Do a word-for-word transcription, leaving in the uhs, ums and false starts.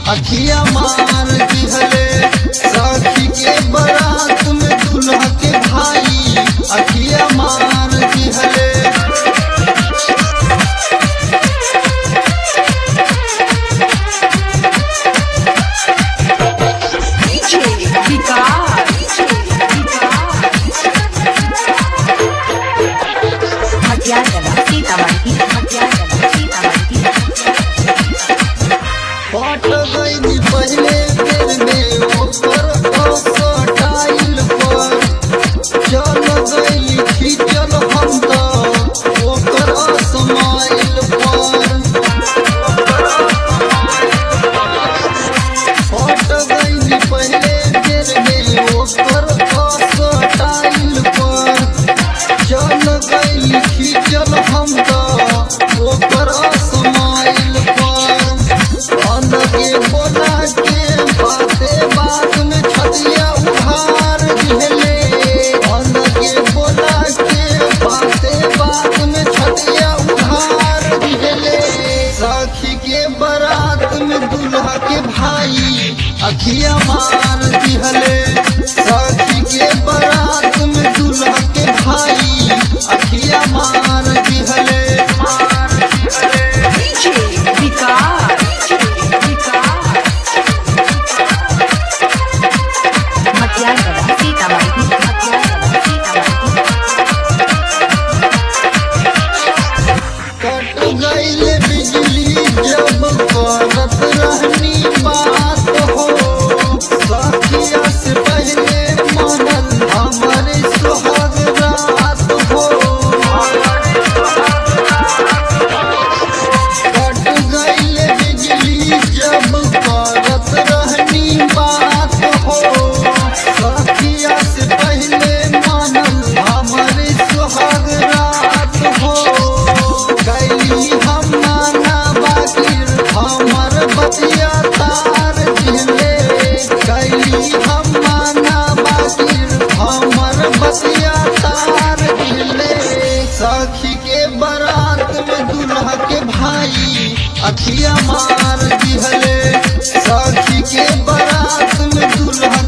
अखिया मार दिहले सखी के बारात में दूल्हा के भाई अखिया मार दिहले। पट गई पहले दिन में ओकर असटाइल पर चल गई खिंचल हम तो ओकर असमाइल पर। पट गई पहले दिन में ओकर असटाइल पर चल गई खिंचल हम तो ओकर असमाइल पर। अलगे बोला के बाते बात में छतिया उधार दिहले अलगे बोला के बाते बात में छतिया उधार दिहले। सखी के बारात में दूल्हा के भाई अखिया मार दिहले सखी के बारात में दूल्हा के भाई अखिया मार दिहले। कट गई बिजली जब करत रहनी बात हो सखिया से पहले मनल हमारे सुहाग रात हो। कट गई बिजली जब करत रहनी बात हो सखिया से पहले मनल हमारे सुहाग रात हो। कैली हम नाना बाकिर हमर बतिया तार दिले कैली हम नाना बाकिर हमर बतिया तार दिले। सखी के बारात में दूल्हा के भाई अखिया मार दिहले सखी के बारात में दूल्हा